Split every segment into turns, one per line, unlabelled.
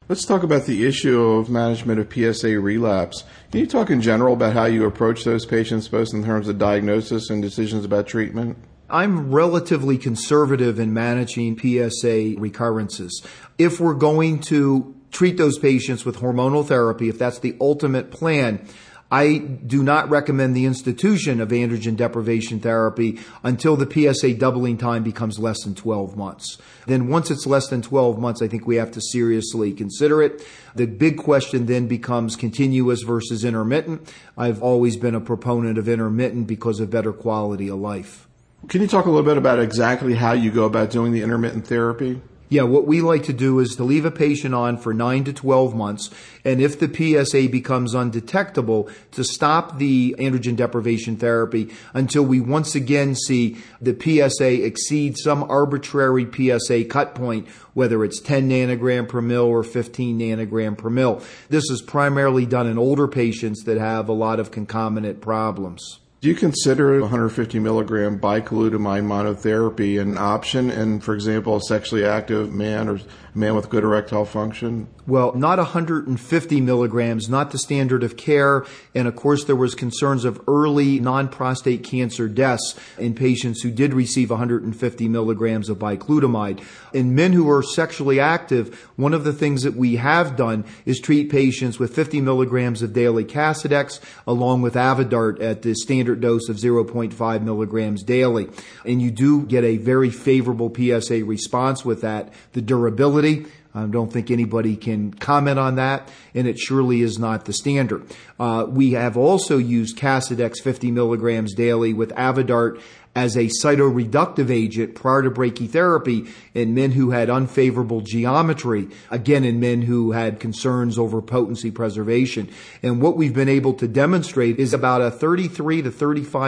Let's talk about the issue of management of PSA relapse. Can you talk in general about how you approach those patients, both in terms of diagnosis and decisions about treatment?
I'm relatively conservative in managing PSA recurrences. If we're going to treat those patients with hormonal therapy, if that's the ultimate plan, I do not recommend the institution of androgen deprivation therapy until the PSA doubling time becomes less than 12 months. Then once it's less than 12 months, I think we have to seriously consider it. The big question then becomes continuous versus intermittent. I've always been a proponent of intermittent because of better quality of life.
Can you talk a little bit about exactly how you go about doing the intermittent therapy?
Yeah, what we like to do is to leave a patient on for 9 to 12 months, and if the PSA becomes undetectable, to stop the androgen deprivation therapy until we once again see the PSA exceed some arbitrary PSA cut point, whether it's 10 nanogram per mil or 15 nanogram per mil. This is primarily done in older patients that have a lot of concomitant problems.
Do you consider 150 milligram bicalutamide monotherapy an option in, for example, a sexually active man or a man with good erectile function?
Well, not 150 milligrams, not the standard of care. And of course, there was concerns of early non-prostate cancer deaths in patients who did receive 150 milligrams of bicalutamide. In men who are sexually active, one of the things that we have done is treat patients with 50 milligrams of daily Casodex along with Avodart at the standard dose of 0.5 milligrams daily. And you do get a very favorable PSA response with that. The durability, I don't think anybody can comment on that, and it surely is not the standard. We have also used Casodex 50 milligrams daily with Avodart as a cytoreductive agent prior to brachytherapy in men who had unfavorable geometry, again in men who had concerns over potency preservation. And what we've been able to demonstrate is about a 33 to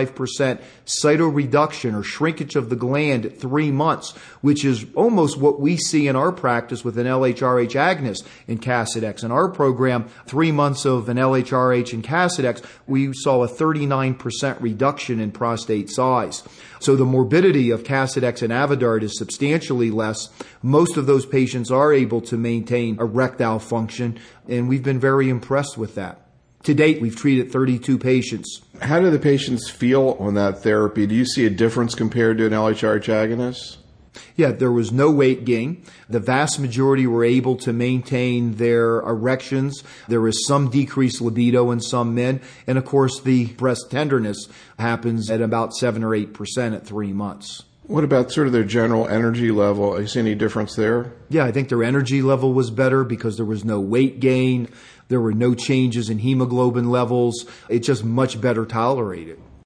35% cytoreduction or shrinkage of the gland at 3 months, which is almost what we see in our practice with an LHRH agonist in Casodex. In our program, 3 months of an LHRH in Casodex, we saw a 39% reduction in prostate size. So the morbidity of Casodex and Avodart is substantially less. Most of those patients are able to maintain erectile function, and we've been very impressed with that. To date, we've treated 32 patients.
How do the patients feel on that therapy? Do you see a difference compared to an LHRH agonist?
Yeah, there was no weight gain. The vast majority were able to maintain their erections. There is some decreased libido in some men. And of course, the breast tenderness happens at about 7 or 8% at 3 months.
What about sort of their general energy level? Do you see any difference there?
Yeah, I think their energy level was better because there was no weight gain. There were no changes in hemoglobin levels. It's just much better tolerated.